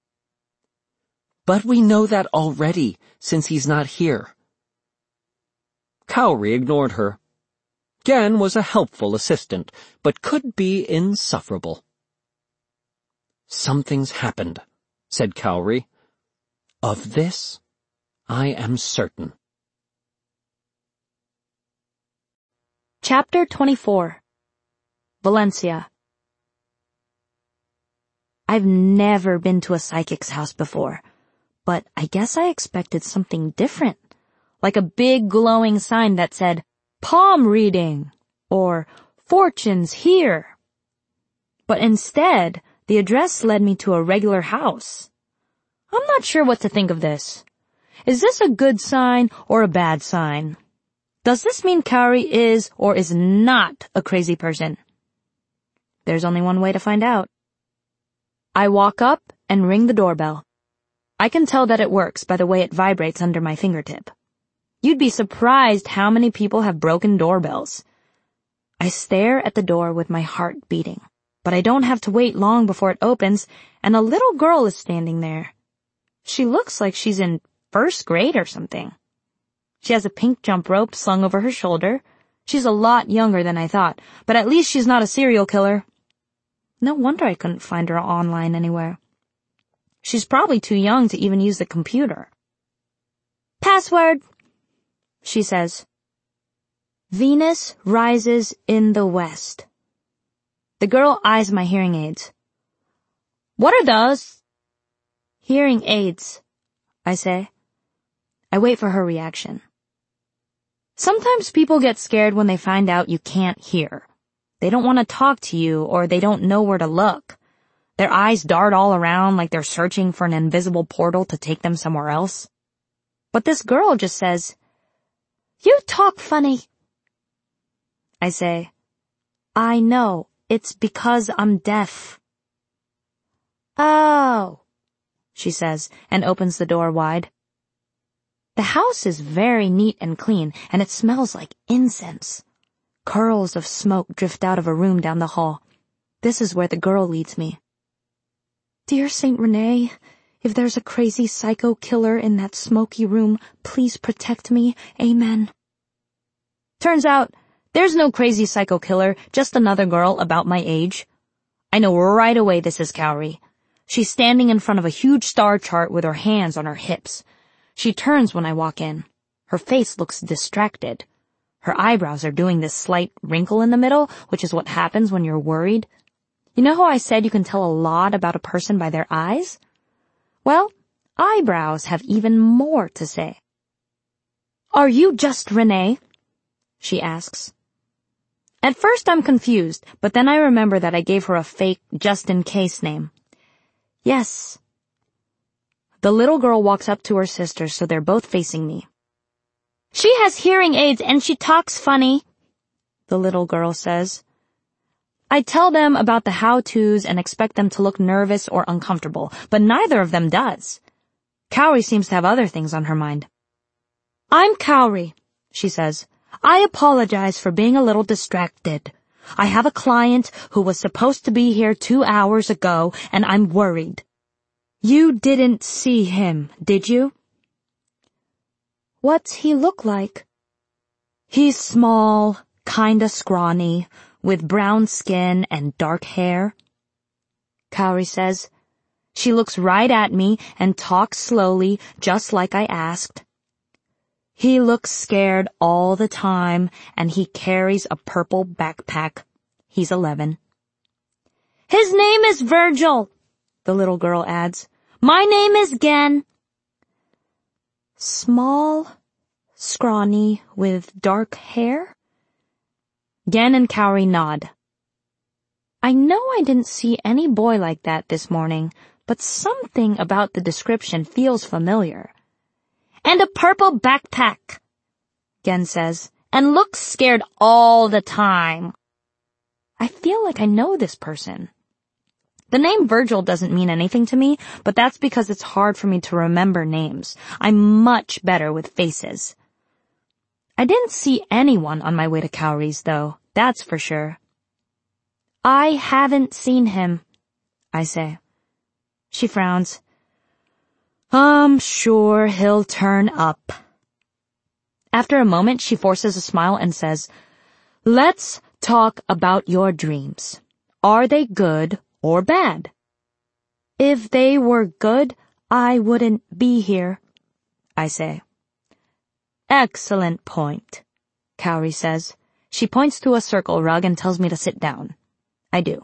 "But we know that already, since he's not here." Cowrie ignored her. Gen was a helpful assistant, but could be insufferable. "Something's happened," said Cowrie. "Of this, I am certain." Chapter 24. Valencia. I've never been to a psychic's house before, but I guess I expected something different, like a big glowing sign that said, "Palm reading," or "Fortunes here." But instead, the address led me to a regular house. I'm not sure what to think of this. Is this a good sign or a bad sign? Does this mean Cowrie is or is not a crazy person? There's only one way to find out. I walk up and ring the doorbell. I can tell that it works by the way it vibrates under my fingertip. You'd be surprised how many people have broken doorbells. I stare at the door with my heart beating, but I don't have to wait long before it opens, and a little girl is standing there. She looks like she's in 1st grade or something. She has a pink jump rope slung over her shoulder. She's a lot younger than I thought, but at least she's not a serial killer. No wonder I couldn't find her online anywhere. She's probably too young to even use the computer. "Password," she says. "Venus rises in the west." The girl eyes my hearing aids. "What are those?" "Hearing aids," I say. I wait for her reaction. Sometimes people get scared when they find out you can't hear. They don't want to talk to you, or they don't know where to look. Their eyes dart all around like they're searching for an invisible portal to take them somewhere else. But this girl just says, "You talk funny." I say, "I know, it's because I'm deaf." "Oh," she says, and opens the door wide. The house is very neat and clean, and it smells like incense. Curls of smoke drift out of a room down the hall. This is where the girl leads me. Dear Saint Renee, if there's a crazy psycho killer in that smoky room, please protect me. Amen. Turns out, there's no crazy psycho killer, just another girl about my age. I know right away this is Kaori. She's standing in front of a huge star chart with her hands on her hips. She turns when I walk in. Her face looks distracted. Her eyebrows are doing this slight wrinkle in the middle, which is what happens when you're worried. You know how I said you can tell a lot about a person by their eyes? Well, eyebrows have even more to say. Are you just Renee? She asks. At first I'm confused, but then I remember that I gave her a fake just-in-case name. Yes. The little girl walks up to her sister, so they're both facing me. She has hearing aids and she talks funny, the little girl says. I tell them about the how-tos and expect them to look nervous or uncomfortable, but neither of them does. Kaori seems to have other things on her mind. I'm Kaori, she says. I apologize for being a little distracted. I have a client who was supposed to be here 2 hours ago, and I'm worried. You didn't see him, did you? What's he look like? He's small, kinda scrawny, with brown skin and dark hair. Kaori says. She looks right at me and talks slowly, just like I asked. He looks scared all the time, and he carries a purple backpack. He's 11. His name is Virgil, the little girl adds. My name is Gen. Small, scrawny, with dark hair? Gen and Kaori nod. I know I didn't see any boy like that this morning, but something about the description feels familiar. And a purple backpack, Gen says, and looks scared all the time. I feel like I know this person. The name Virgil doesn't mean anything to me, but that's because it's hard for me to remember names. I'm much better with faces. I didn't see anyone on my way to Kaori's, though, that's for sure. I haven't seen him, I say. She frowns. I'm sure he'll turn up. After a moment, she forces a smile and says, Let's talk about your dreams. Are they good or bad? If they were good, I wouldn't be here, I say. Excellent point, Kaori says. She points to a circle rug and tells me to sit down. I do.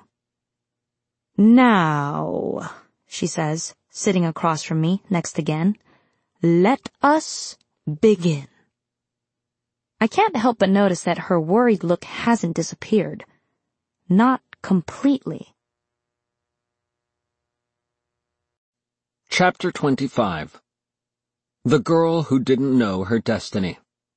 Now, she says, sitting across from me, next to Gen, let us begin. I can't help but notice that her worried look hasn't disappeared. Not completely. Chapter 25. The Girl Who Didn't Know Her Destiny.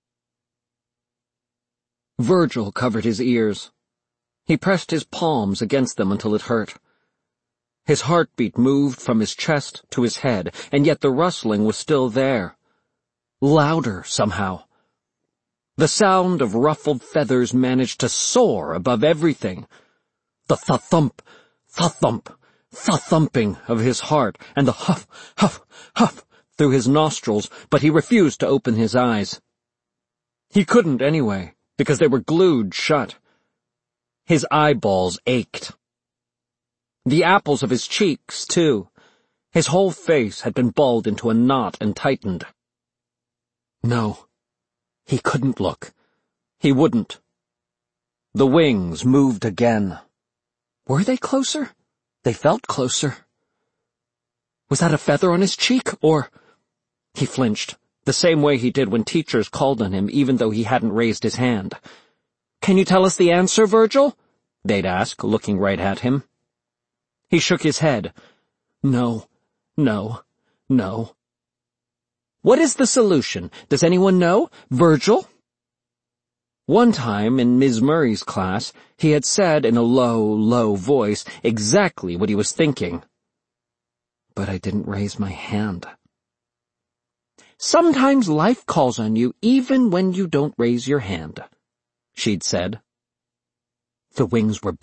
Virgil covered his ears. He pressed his palms against them until it hurt. His heartbeat moved from his chest to his head, and yet the rustling was still there. Louder, somehow. The sound of ruffled feathers managed to soar above everything. The thump, thump, thumping of his heart, and the huff, huff, huff through his nostrils, but he refused to open his eyes. He couldn't anyway, because they were glued shut. His eyeballs ached. The apples of his cheeks, too. His whole face had been balled into a knot and tightened. No, he couldn't look. He wouldn't. The wings moved again. Were they closer? They felt closer. Was that a feather on his cheek, or— He flinched, the same way he did when teachers called on him even though he hadn't raised his hand. Can you tell us the answer, Virgil? They'd ask, looking right at him. He shook his head. No, no, no. What is the solution? Does anyone know? Virgil? One time in Ms. Murray's class, he had said in a low, low voice exactly what he was thinking. but I didn't raise my hand. "Sometimes life calls on you even when you don't raise your hand," she'd said. The wings were